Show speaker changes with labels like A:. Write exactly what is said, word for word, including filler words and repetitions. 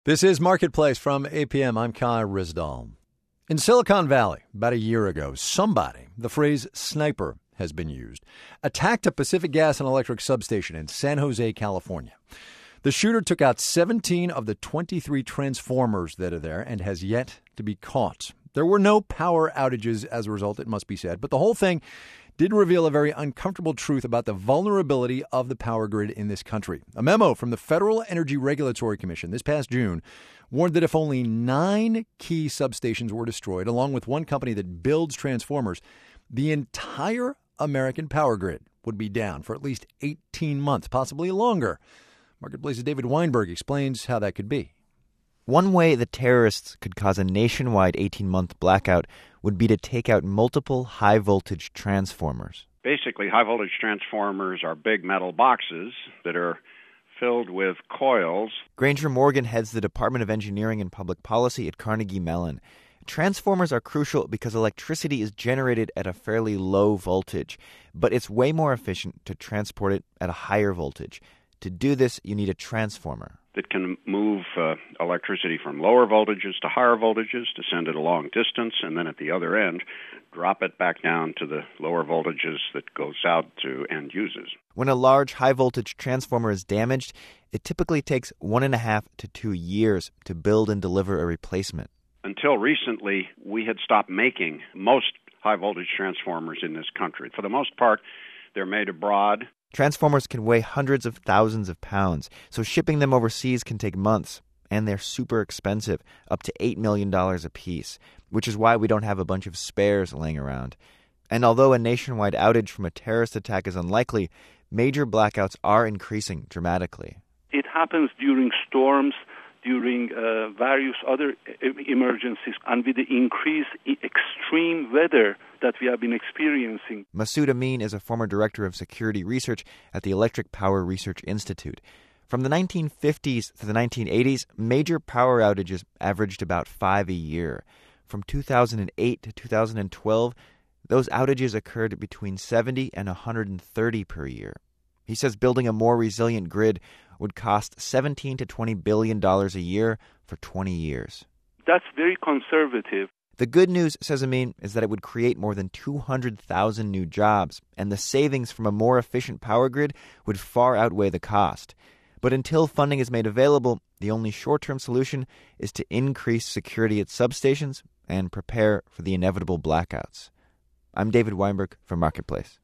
A: This is Marketplace from A P M. I'm Kai Rizdal. In Silicon Valley, about a year ago, somebody, the phrase sniper has been used, attacked a Pacific Gas and Electric substation in San Jose, California. The shooter took out seventeen of the twenty-three transformers that are there and has yet to be caught. There were no power outages as a result, it must be said, but the whole thing did reveal a very uncomfortable truth about the vulnerability of the power grid in this country. A memo from the Federal Energy Regulatory Commission this past June warned that if only nine key substations were destroyed, along with one company that builds transformers, the entire American power grid would be down for at least eighteen months, possibly longer. Marketplace's David Weinberg explains how that could be.
B: One way the terrorists could cause a nationwide eighteen-month blackout would be to take out multiple high-voltage transformers.
C: Basically, high-voltage transformers are big metal boxes that are filled with coils.
B: Granger Morgan heads the Department of Engineering and Public Policy at Carnegie Mellon. Transformers are crucial because electricity is generated at a fairly low voltage, but it's way more efficient to transport it at a higher voltage. To do this, you need a transformer
C: that can move uh, electricity from lower voltages to higher voltages to send it a long distance, and then at the other end, drop it back down to the lower voltages that goes out to end users.
B: When a large high-voltage transformer is damaged, it typically takes one and a half to two years to build and deliver a replacement.
C: Until recently, we had stopped making most high-voltage transformers in this country. For the most part, they're made abroad.
B: Transformers can weigh hundreds of thousands of pounds, so shipping them overseas can take months. And they're super expensive, up to eight million dollars a piece, which is why we don't have a bunch of spares laying around. And although a nationwide outage from a terrorist attack is unlikely, major blackouts are increasing dramatically.
D: It happens during storms, during uh, various other emergencies, and with the increased extreme weather that we have been experiencing.
B: Masoud Amin is a former director of security research at the Electric Power Research Institute. From the nineteen fifties to the nineteen eighties, major power outages averaged about five a year. From two thousand eight to two thousand twelve, those outages occurred between seventy and one hundred thirty per year. He says building a more resilient grid would cost seventeen to twenty billion dollars a year for twenty years.
D: That's very conservative.
B: The good news, says Amin, is that it would create more than two hundred thousand new jobs, and the savings from a more efficient power grid would far outweigh the cost. But until funding is made available, the only short-term solution is to increase security at substations and prepare for the inevitable blackouts. I'm David Weinberg for Marketplace.